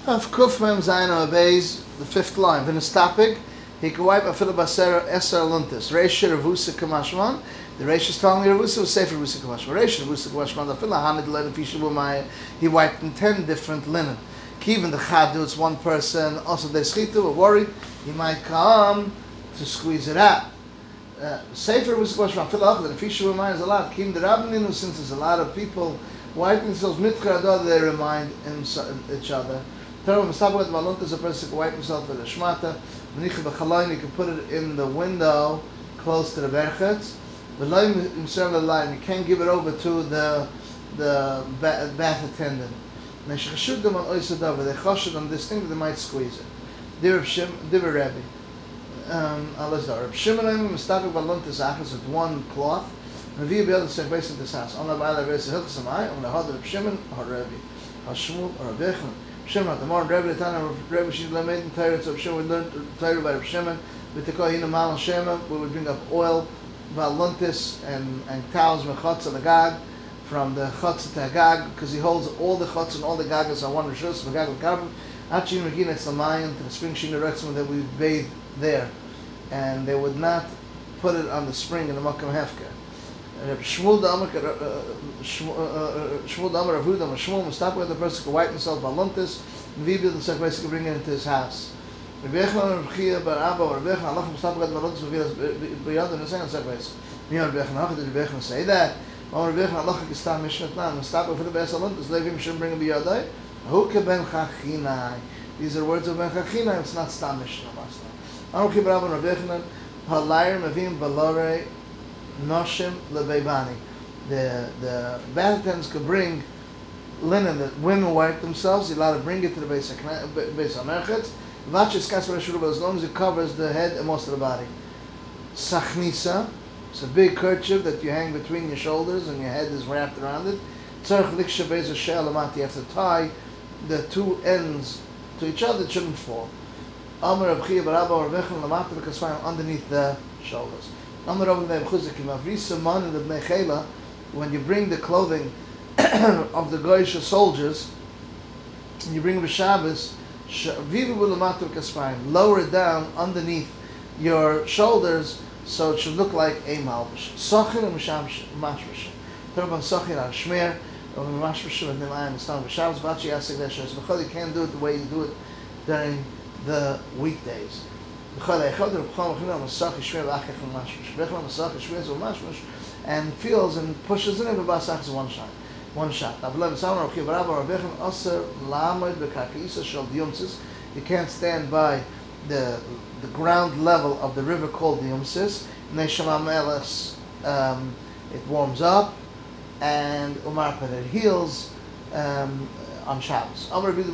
Of Kuf Mem Zayin obeys the fifth line. V'nestapig, he can wipe a filibaser eser luntis. Reisha Ravusa Kamashman. The Reish is telling me Ravusa was safe for Ravusa Kamashman. Reisha Ravusa Kamashman. The Filahanid Leden Fishabumaya. He wiped in 10 different linen. Even the Chadu, it's one person. Also, they schitu, a worry. He might come to squeeze it out. Safer Ravusa Kamashman. Filach, the Fishabumaya is a lot. Kim the Rabbaninu, since there's a lot of people wiping themselves, Mitchra, they remind each other. Terem Mistabot Maluntas, a person can wipe himself with a shmata. V'nicha b'chalayin, you can put it in the window close to the berchetz. V'loim imser l'layim, you can't give it over to the bath attendant. Neshchashud them on oisadav, they chashud on this thing that they might squeeze it. Div Rebbe. Alazar. Reb Shimon Mistabot Maluntas achas with one cloth. Revi b'yad the place of this house. On the ba'al Rebbe hilchas amai, on the had Reb Shimon or Rebbe, Hashmul or Reb Yechon. Shimon, the more Rebbe, the time of Rebbe, she learned in Torah, so Shimon, we learned Torah by Reb Shimon. With the Kohen Mal and Shema, we would bring up oil, valuntis, and towels, mechotz and the gag, from the chotz to the gag, because he holds all the chotz and all the gagas on one rishus, the gag of carbon. Achin Regina, it's the Mayan, to the spring Shina Rexman that we bathe there. And they would not put it on the spring in the Makam Hefka. Shmuel the Amar, Shmuel the Amar of Hudam, Shmuel must stop where the person can wipe himself baluntis, and Vibil the second person can bring it into his house. Rabbi Yechon and Rabbi Bar Abba or Rabbi Yechon, Allah must stop where the baluntis will be beyond in the second place. Me and Rabbi Yechon, how did Rabbi Yechon say that? Rabbi Yechon, Allah can stop Mishnat Nan, and stop where the best baluntis, Levim shouldn't bring him beyondai. Huke ben Chachinai. These are words of ben Chachinai, it's not Stam Mishnah. Anu Rabbi Abba and Rabbi Yechon, Halayr Mavim Balore Noshim Lebeibani. The bath attendants could bring linen that women wipe themselves. You're allowed to bring it to the base of Merchetz. Vachis Kasper Shurba, as long as it covers the head and most of the body. Sachnisa, it's a big kerchief that you hang between your shoulders and your head is wrapped around it. Tzarech Liksha Beis Shel, you have to tie the two ends to each other, it shouldn't fall. Amar Reb Chia Bar Abba or Rebechon Lamata B'Kasvayim, underneath the shoulders. When you bring the clothing of the Goyish soldiers, and you bring them to Shabbos, lower it down underneath your shoulders so it should look like a malbish. Sochin and mashmash. Turban sochin al shmer, and mashmash and I understand the Shabbos. Vachi asik deshes. Because you can't do it the way you do it during the weekdays. And feels and pushes in it with one shot. You can't stand by the ground level of the river called the Yumsis. It warms up and it heals on Shabbos.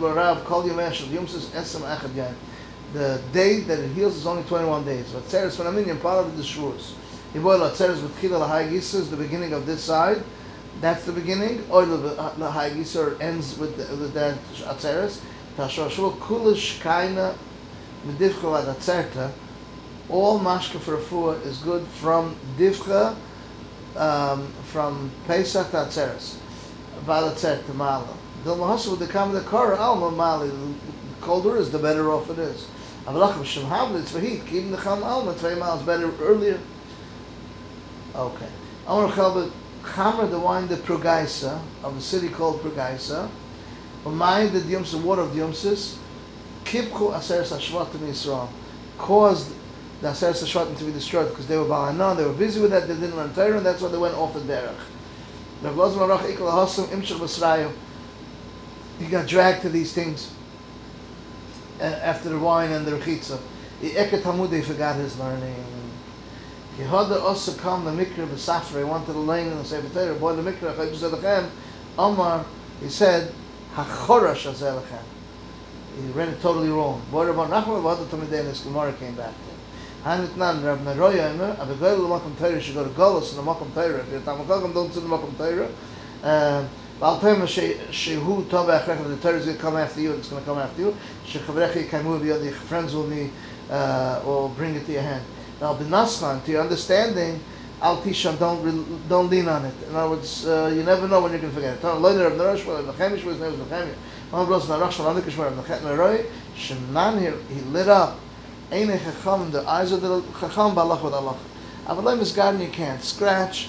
The day that it heals is only 21 days. But Tzeres Phenomenon, part of the Shvuos. Yiboil Tzeres with Chila Lahayagisa is the beginning of this side. That's the beginning. Oil Lahayagisa ends with that Tzeres. Tashor Shvuo Kulish Kaina Medivcha Ad Atzerta. All mashka for refuah is good from Divcha, from Pesach to Atzeres. Val Atzerta Mala. Dil Mahasa would come the Korah Alma Mali. The colder is, the better off it is. It's for heat. Keeping the Cham Alma 2 miles better earlier. Okay. I want to call it Chamer, the wine, the Progaisa, of a city called Progaisa. Umayim, the Diumsis, the water of Diumsis. Kipchu Aseres Hashvatim Yisrael. Caused the Aseres Hashvatim to be destroyed because they were Ba'anan, they were busy with that, they didn't learn Torah, and that's why they went off the derech. Rav Lozman Arach Ikal Hasam Imshach B'Srayu. He got dragged to these things after the wine and the rechitza. The Eket Hamud, he forgot his learning. He had also come the Mikra B'Safra, he wanted to learn in the Sefer Torah, boy the Mikra, Chayv Zelechem, Omar, he said, HaChorash Azelechem. He read it totally wrong. Boy Rabban Nachman, V'had Tamidei, this Gemara came back to him. Hanitnan, Rav Neroya, Emer, Abigail L'Makam Torah, should go to Golos in the Makam Torah. If you're Tamakagam, don't sit in the Makam Torah. Valpema shehu tova achrech, the Torah is going to come after you. It's going to come after you. Shechavrechi kaimu b'yod, your friends will bring it to your hand. Now, b'naschan, to your understanding, Al Tisha, don't lean on it. In other words, you never know when you're going to forget it. Later, Reb Narash, Reb Nechemish was named Reb Nechemiah. One bros Narash, Reb Nechemiah, Shemnan here, he lit up. Eine Chacham, the eyes of the Chacham, Balach with Allah. Avalai Misgarden, you can't scratch.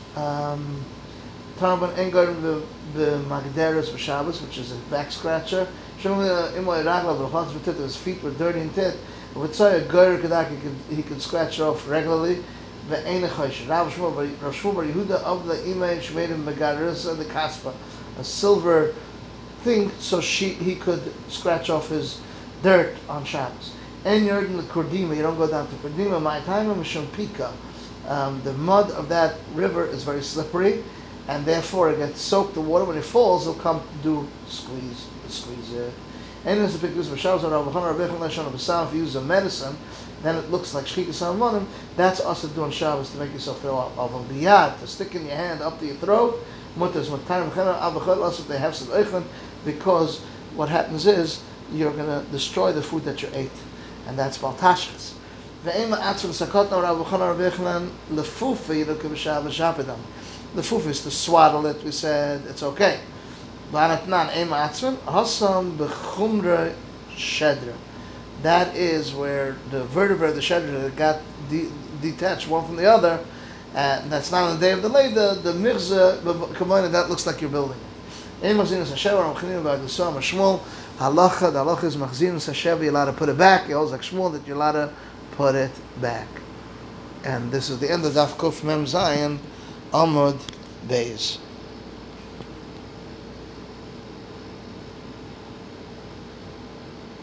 Tarban Engar, the Magderis for Shabbos, which is a back scratcher. Shemnan Imoy Ragla, the Chacham, his feet were dirty and tit. If it's a Gur Kedak, he could scratch it off regularly. The Eine Chosh. Rav Shmuel Bar Yehuda of the Imei Shmeidim Megarisa, the Kaspa, a silver thing, so he could scratch off his dirt on Shabbos. And you're in the Kordima, you don't go down to Kordima. My time of Pika, the mud of that river is very slippery, and therefore it gets soaked. The water when it falls, it'll come to do squeeze it. And there's a big use for Shabbos. If you use a medicine, then it looks like Shchikas Salmonim. That's also doing Shabbos to make yourself feel of the yad, to stick in your hand up to your throat. They have some eichen, because what happens is you're going to destroy the food that you ate, and that's baltashkas. The fuf is to swaddle it. We said it's okay. That is where the vertebrae of the shedra got detached one from the other, and that's not on the day of the lay. The mirza, that looks like you're building it. Halacha, the halacha is machzinus hashev, you're allowed to put it back. It holds like Shmuel that you're allowed to put it back. And this is the end of Daf Kuf Mem Zayin Amud Beis.